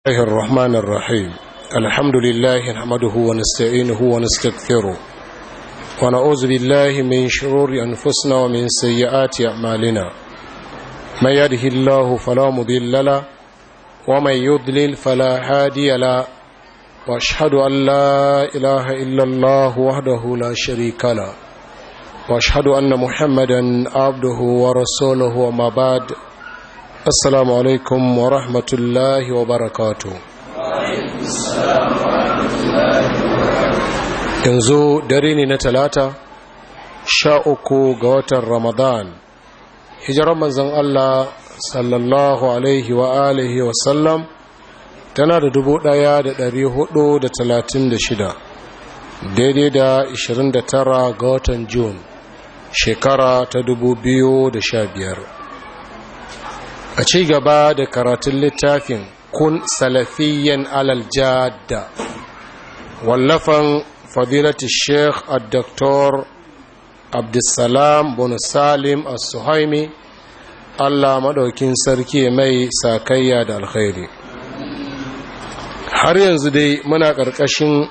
الله الرحمن الرحيم الحمد لله نحمده ونستعينه ونستغفره ونعوذ بالله من شرور أنفسنا ومن سيئات أعمالنا من يهده الله فلا مضل له ومن يضلل فلا هادي له وأشهد أن لا إله إلا الله وحده لا شريك له وأشهد أن محمدا عبده ورسوله وما بعد assalamu alaikum wa rahmatullahi wa barakatu. Yanzu dare ne na talata 13 ga watan Ramadan hijirar manzon Allah sallallahu alaihi wa alihi wa sallam tana da 1436 daidai da 29 ga watan Jun shekara ta 2015. A ci gaba da karatun littafin kun salafiyyan alal jadda wallafan fadilati sheikh al-doktor abdulsalam bin salim al-suhaimi Allah madaukin sarki mai sakayya da alkhairi. Har yanzu dai muna ƙarƙashin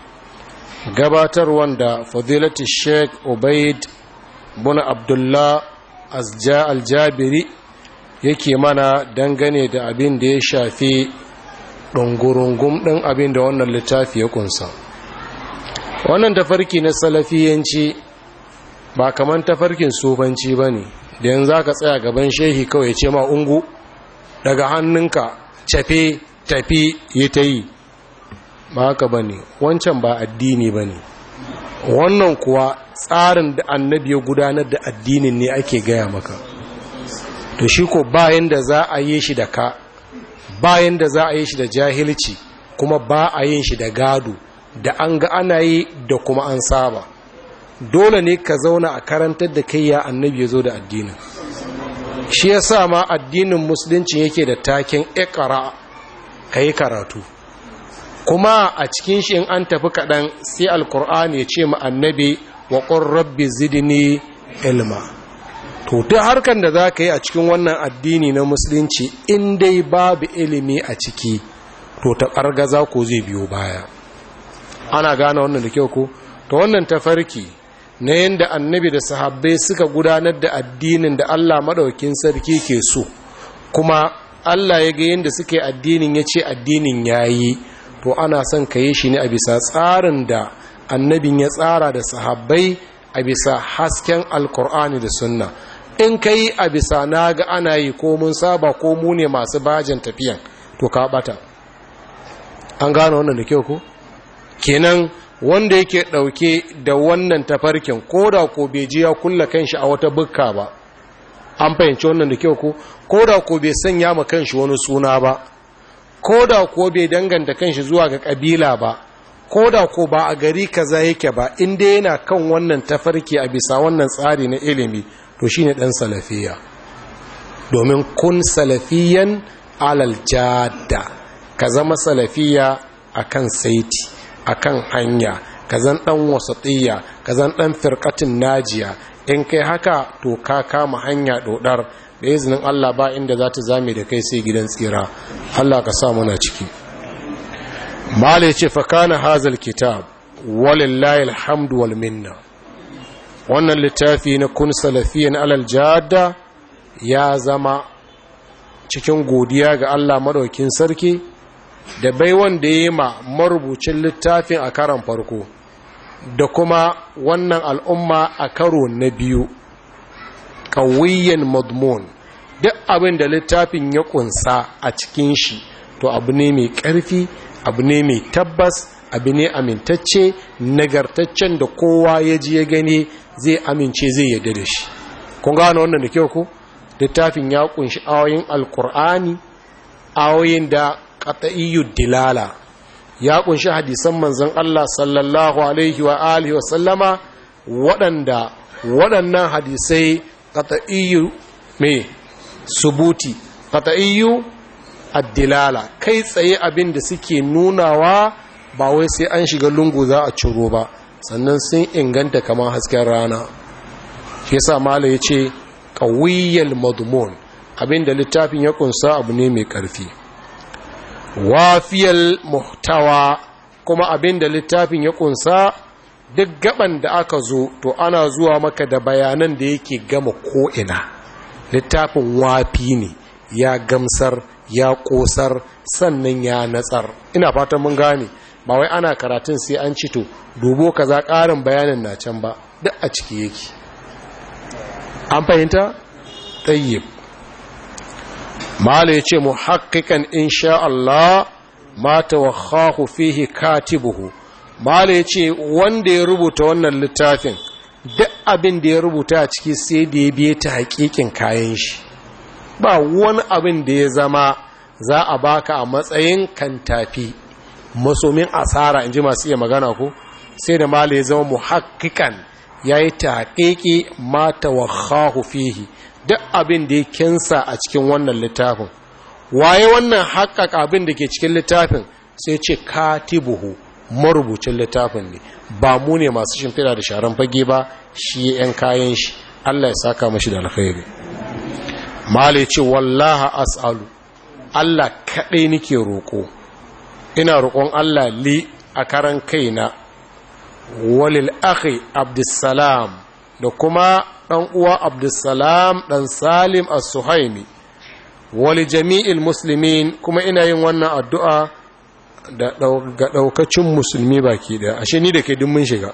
gabatar wanda fadilati sheikh ubaid bin abdullah al-jabiri yake mana dangane da abin da ya shafi ɗungurungun ɗin abin da wannan littafi ya kunsa. Wannan tafarki na salafiyanci ba kaman tafarkin sufanci ba ne, da yanzu za ka tsaya gaban shehi kawai ce ma ungu daga hannunka cafe tafi ya ta yi ba haka ba ne, wancan ba addini ba ne. Wannan kuwa tsarin da annabi ya gudanar da addinin ne ake gaya maka. To shi ko bayan da za a yi shi da ka, bayan da za a yi shi da jahilci, kuma ba a yin shi da gado, da an ga ana yi da kuma an saba. Dole ne ka zauna a karantar da kai ya annabi ya zo da addinin. Shi ya sa ma addinin musulunci yake da taken ikra, ka yi karatu. Kuma a cikin shi in an tafi kaɗan sai alkur'ani ya ce ma annabi wa qur rabbi zidni ilma. To duk harkar da za ka yi a cikin wannan addini na musulunci in dai babu ilimi a ciki to ta ƙargaza ko zai biyo baya. Ana gane wannan da kyau ko? To wannan tafarki na yadda annabi da sahabbai suka gudanar da addinin da Allah maɗaukin sarki ke so, kuma Allah ya ga yadda suka yi addinin ya ce addinin ya yi, to ana son ka yi shi ne a bisa tsarin da annabin ya tsara da sahabbai a bisa hasken alkur'ani da sunna. In ka yi a bisa na ga ana yi ko mun saba ko mu ne masu bajin tafiyan to ka bata. An gano wannan da kyau ko? Kenan wanda yake ɗauke da wannan tafarkin ko da ko bai ji ya kulla kanshi a wata bukka ba, an fahimci wannan da kyau ko? Ko da ko bai sanya ma kanshi wani suna ba, ko da ko bai danganta kanshi zuwa ga kabila ba, ko da ko ba a gari kaza yake ba, inda yana kan wannan tafarki a bisa wannan tsari na ilimi to shine dan salafiya. Domin kun salafiyan alal jadda, ka zama salafiya akan saiti, akan hanya, ka zan dan wasatiyya, ka zan dan firqatin najiya. In kai haka to ka kama hanya dodar da izinin Allah, ba inda za ta zame da kai sai gidan tsira. Allah ka sa muna ciki. Mala ce fa kana hazal kitab walillahi alhamdu wal minna. Wannan littafi na kun salafiyan alal jadda ya zama cikin godiya ga Allah madaukin sarki da bai wanda yayi ma marubucin littafin a karan farko da kuma wannan al'umma a karo na biyu. Qawiyyan madmun, duk abin da littafin ya kunsa a cikin shi to abu ne mai ƙarfi, abu ne mai tabbas, abu ne amintacce, nagartaccen da kowa ya ji ya gani zai amince zai yadda da shi. Kun gano wannan da kyau ko? Littafin ya kunshi ayoyin alkur'ani, ayoyin da qat'iyyud dilala, ya kunshi hadisan manzon Allah sallallahu alaihi wa alihi wa sallama waɗannan hadisai qat'iyyu me subuti, qat'iyyu addilala, kai tsaye abin da suke nunawa ba wai sai an shiga lungu za a ciro ba, sannan sun inganta kamar hasken rana. Shi yasa mala yace qawiyyal madmun, abin da littafin ya kunsa abu ne mai karfi. wafiyal muhtawa, kuma abin da littafin ya kunsa duk gaban da aka zo to ana zuwa maka da bayanan da yake gama ko'ina. Littafin wafi ne, ya gamsar, ya kosar, sannan ya natsar. Ina fatan mun gane, ba wai ana karatun sai an ci to dubo kaza ƙarin bayanin na can ba, duk a ciki yake. An fahimta? Tayyib. Mala ya ce muhaqqiqan insha Allah ma tawakhahu fihi katibuhu. Mala ya ce wanda ya rubuta wannan littafin duk abin da ya rubuta a ciki sai da ya biye ta hakikin kayan shi. Ba wani abin da ya zama za a baka a matsayin kantafi masomin asara, in ji masu iya magana ko, sai da mala ya zama muhaqqiqan yayi tahqiqi ma tawakhahu fihi, duk abin da ya kinsa a cikin wannan littafin. Waye wannan haƙaƙa abin da ke cikin littafin? Sai ce katibuhu, marubucin littafin ne, ba mu ne masu shimfiɗa da sharan fage ba, shi ‘yan kayan shi. Allah ya saka mashi da alkhairi. Mala ya ce wallaha as'alu, Allah kaɗai nake roƙo, ina roƙon Allah li a karan kaina, walil akhi Abdussalam, da kuma ɗan uwa Abdussalam ɗan Salim as-Suhaimi, wali jami'il muslimin, kuma ina yin wannan addu'a ga ɗaukacin musulmi baki ɗaya. Ashe ni da ke mun shiga.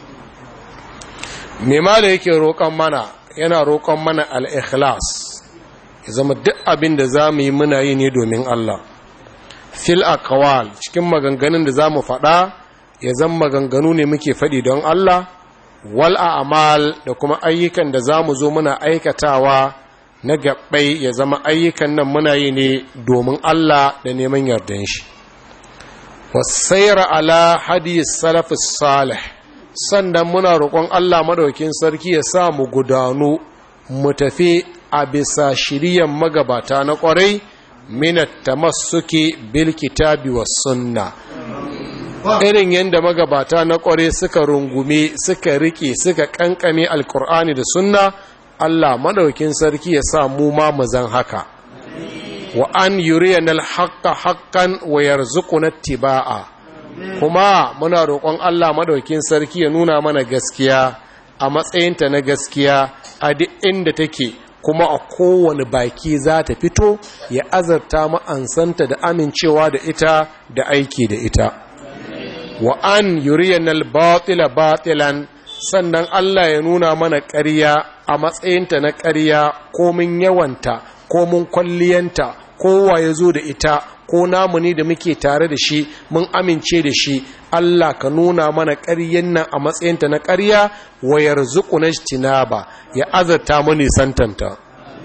Me ma da yake roƙon mana, yana roƙon mana al-ikhlas, ya zama duk abin da za mu yi muna yi ne domin Allah. Fil aqwal, cikin maganganun da za mu faɗa ya zama maganganu ne muke faɗi don Allah, wal a'mal, da kuma ayyukan da za mu zo muna aikatawa na gabbai ya zama ayyukan nan muna yi ne domin Allah da neman yardan shi. Wasaira ala hadis salafus salih, sannan muna roƙon Allah madaukin sarki ya sa mu gudanu mu tafi a bisa shiriyan magabata na ƙwarai, minat tamassuki bil kitabi was sunna, irin yadda magabata na ƙware suka rungume, suka rike, suka kankame alkur'ani da sunna. Allah madaukin sarki ya sa mu ma mazan haka. Wa an yuriyana alhaqqa haqqan wa yarzuquna ittiba'a, kuma muna roƙon Allah madaukin sarki ya nuna mana gaskiya a matsayinta na gaskiya a duk inda take, kuma a kowane baki za ta fito, ya azarta mu ansanta da amincewa da ita da aiki da ita. Wa an yuriyana al-batila batilan, sannan Allah ya nuna mana ƙarya a matsayinta na ƙarya, komin yawanta, komin kwalliyanta, kowa ya zo da ita, ko namu ne da muke tare da shi mun amince da shi. Allah ka nuna mana ƙaryen nan a matsayinta na ƙarya, wa yarzuquna ijtinaba, ya azarta mu nisantanta.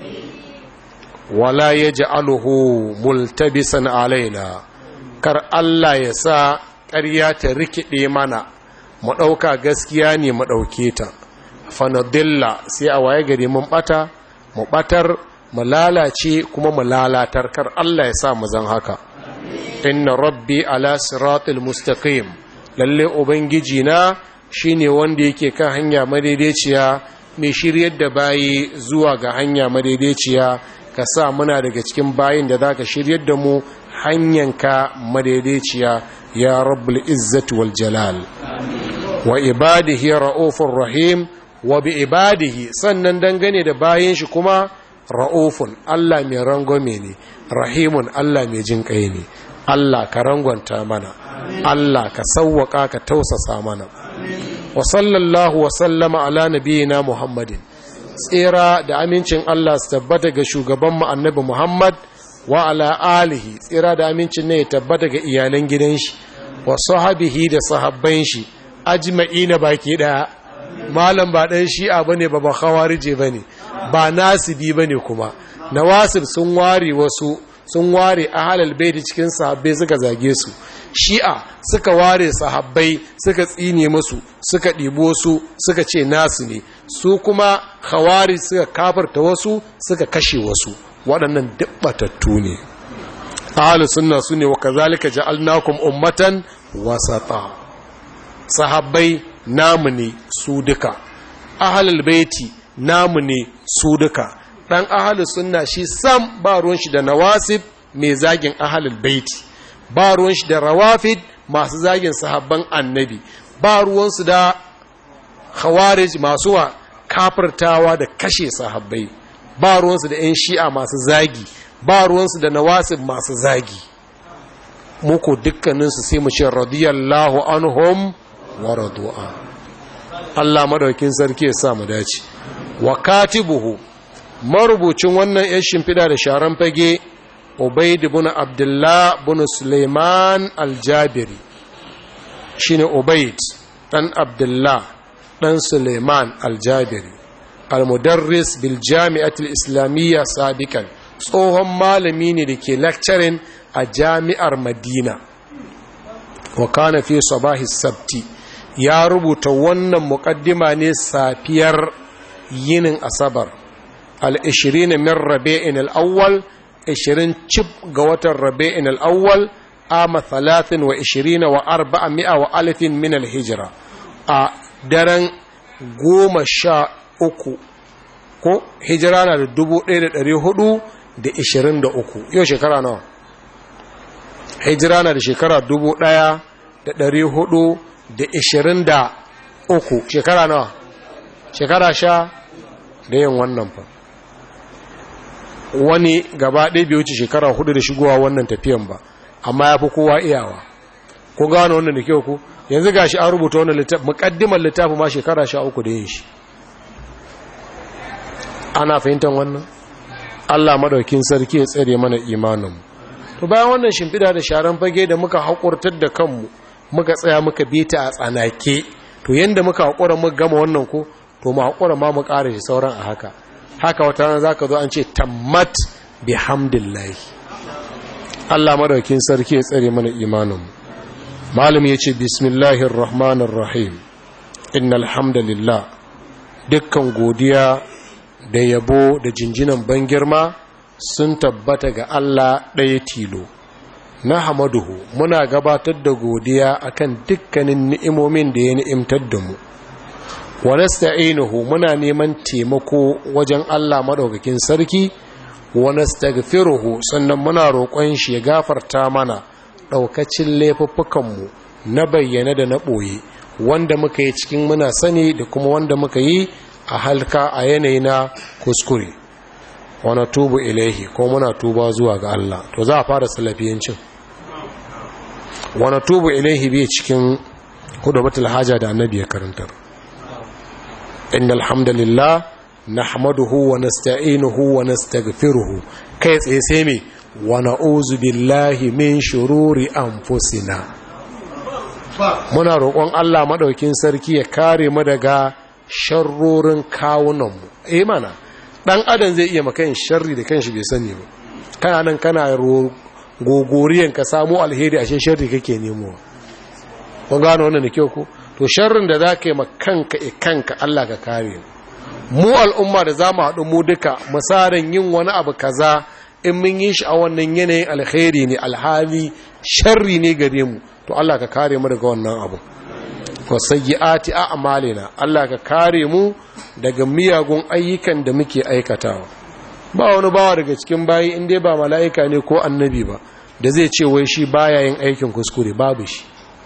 Wala yaj'aluhu multabisan alaina, kar Allah ya sa ƙarya ta rikide mana, mu ɗauka gaskiya ne mu ɗauke ta, fanadilla, sai a waye gari mun ɓata, mu ɓatar, mu lalace, kuma mu lalatar. Kar Allah ya sa mu zan haka. Inna rabbi ala siratul mustaqim, lalle ubangiji na shine wanda yake kan hanya madaidaiciya, mai shiryar da bayi zuwa ga hanya madaidaiciya. Ka sa muna daga cikin bayin da zaka shiryar da mu hanyanka madaidaiciya, ya rabbul izzati wal jalal. Wa ibadihi ra'ufur rahim, wa bi ibadihi, sannan dangane da bayin shi kuma ra'ufun, Allah mai rangwame ne, rahimun, Allah mai jin kai ne. Allah ka rangwanta mana, Allah ka sawwaka, ka tausasa mana. Wa sallallahu wa sallama ala nabiyina Muhammadin, tsira da amincin Allah su tabbata ga shugabanmu annabi Muhammad, wa ala alihi, tsira da amincin ne ya tabbata ga iyalan gidan shi, wa sahabihi da sahabban shi ajma'ina baki daya. Malam ba dan shi'a bane, ba khawarije bane, ba nasibi bane. Kuma nawasib sun ware wasu, sun ware ahlul bait cikin sahabbai suka zage su. Shi'a suka ware sahabbai suka tsine musu, suka ɗibo su suka ce nasu ne. Su kuma khawari suka kafarta wasu, suka kashe wasu. Waɗannan dubbatattu ne. Ahlus sunna sune wa kazalika ja'alnakum ummatan wasata. Sahabbai namu ne su duka, ahlul baiti namu ne su duka. Dan ahlus sunna shi sam ba ruwan shi da nawasib mai zagin ahlul baiti, ba ruwan shi da rawafid masu zagin sahabban annabi, ba ruwansu da khawarij masu wa kafirtawa da kashe sahabbai, ba ruwansu da 'yan shi'a masu zagi, ba ruwansu da nawasib masu zagi. Muku dukkaninsu sai mu ce radiyallahu anhum wa radu'a. Allah madaukin sarki ya sa mu dace. Wa katibuhu, marubucin wannan 'yan shimfiɗa da sharan fage, Ubaid ibn Abdullah ibn Sulaiman al-Jabiri, shine Ubaid dan Abdullah dan Sulaiman al-Jabiri, al-mudarris bil jami'atul islamiyya sabiqan, tsohon malami ne da ke lecturing a jami'ar Madina. Wa kana fi sabahi sabti, ya rubuta wannan muqaddima ne safiyar yinin asabar al-20 min rabi'in al-awwal, 20 cib ga watan rabi'in al-awwal ama 23 wa 400 wa alifin min al-hijra, a daren 13 ko hijira na da 1423. yau shekara nawa? Hijira na da shekara 1423. shekara nawa? Shekara sha da yin wannan fa. Wani gaba ɗaya bai wuce shekara 4 da shigowa wannan tafiyan ba, amma ya fi kowa iyawa. Ko gano wannan da kyau ku? Yanzu gashi an rubuta wannan littafi, muƙaddimar littafi ma shekara 13 da yin shi. Ana fahimtar wannan? Allah madaukin sarki ya tsare mana imanin. To bayan wannan shimfida da sharan fage da muka haƙurtar da kanmu, muka tsaya muka bita a tsanake, to yanda muka haƙura muka gama wannan ko, to mu haƙura ma mu ƙara shi sauran a haka. Haka wata rana zaka zo an ce tammat bihamdillahi. Allah madaukin sarki ya tsare mana imanin. Malam yace bismillahir rahmanir rahim. Innal hamdalillah, dukkan godiya da yabo da jinjinan ban girma sun tabbata ga Allah ɗaya tilo. Na hamaduhu, muna gabatar da godiya akan dukkanin ni'imomin da ya ni'imtar da mu. Wa nasta'inuhu, muna neman taimako wajen Allah madaukakin sarki. Wa nastaghfiruhu, sannan muna roƙon shi ya gafarta mana ɗaukacin laifuffukan mu na bayyana da na ɓoye, wanda muka yi cikin muna sani da kuma wanda muka yi a halka a yanayi na kuskure. Wana tubu ilaihi, ko muna tuba zuwa ga Allah. To za a fara salafiyancin. Wana tubu ilaihi bai cikin hudubatul haja da annabi ya karantar. Innal hamdalillah nahmaduhu wa nasta'inuhu wa nastaghfiruhu, kai tsaye sai me wa na'uzu billahi min shururi anfusina. Muna roƙon Allah madaukin sarki ya kare mu daga sharrorin kawunanmu. Mana dan adam zai iya maka yin sharri da kanshi bai sani ba. Kana nan kana gogoriyan ka samu alheri, ashe sharri kake nemo. Kun gano wannan da kyau ko? To sharrin da zaka yi makanka kanka, Allah ka kare mu al'umma da zamu haɗu mu duka misalan yin wani abu kaza, in mun yi shi a wannan yanayin alheri ne, alhali sharri ne gare mu, to Allah ka kare mu daga wannan abu. wasayyi'ati a'malina, Allah ka kare mu daga miyagun ayyukan da muke aikatawa. Ba wani bawa daga cikin bayi in dai ba mala'ika ne ko annabi ba da zai ce wai shi baya yin aikin kuskure, babu shi.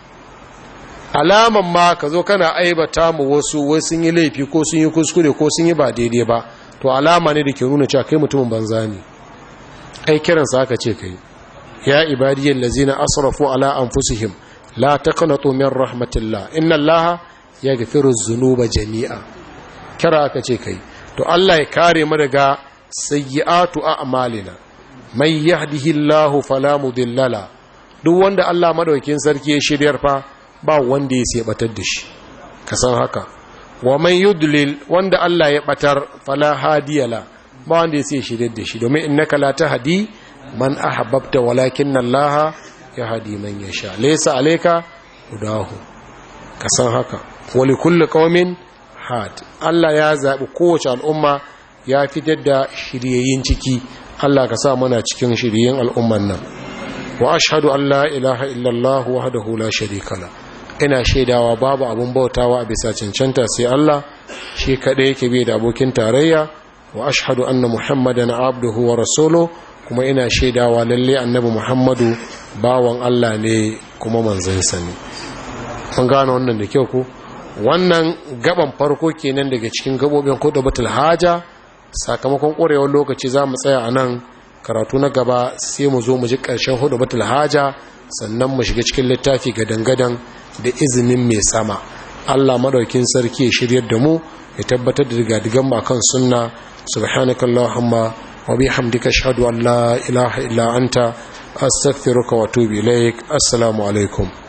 Alaman ma ka zo kana aibata mu wasu wai sun yi laifi ko sun yi kuskure ko sun yi ba daidai ba, to alama ne da ke nuna cewa kai mutumin banza ne. Ai kiransa aka ce kai, ya ibadiyal lazina asrafu ala anfusihim la taqnatu min rahmatillah inna allaha yaghfiru dhunuba jami'a. Kira aka ce kai. To Allah ya kare mu daga sayyi'atu a'malina. May yahdihillahu fala mudilla la. Duk wanda Allah madaukakin sarki ya shiryar fa ba wanda ya sebatar da shi. Ka san haka. Wa man yudlil, wanda Allah ya batar fala hadiya la. Ba wanda ya shiryar da shi, domin innaka la tahdi man ahbabta walakinna allaha yahdi man yasha. Laysa alayka hudahu. Ka san haka. Wa li kulli qaumin had. Allah ya zabi kowace al'umma ya fitar da shiryayin ciki. Allah ka sa muna cikin shiryayin al'umman nan. Wa ashhadu an la ilaha illallah wahdahu la sharika la. Ina shaidawa babu abun bautawa a bisa cancanta sai Allah, shi kadai yake bai da abokin tarayya. Wa ashhadu anna muhammadan abduhu wa rasuluhu, kuma ina shaidawa lalle annabi Muhammadu bawan Allah ne kuma manzansa ne. Mun gano wannan da kyau ko? Wannan gaban farko kenan daga cikin gabobin khutbatul haja. Sakamakon ƙorewar lokaci za mu tsaya a nan, karatu na gaba sai mu zo mu ji ƙarshen khutbatul haja, sannan mu shiga cikin littafi gadan-gadan da izinin mai sama. Allah madaukin sarki ya shiryar da mu, ya tabbatar da digadigan mu kan sunna. Subhanakallahumma wa bihamdika ashhadu an la ilaha illa anta astaghfiruka wa atubu ilaik. Assalamu alaikum.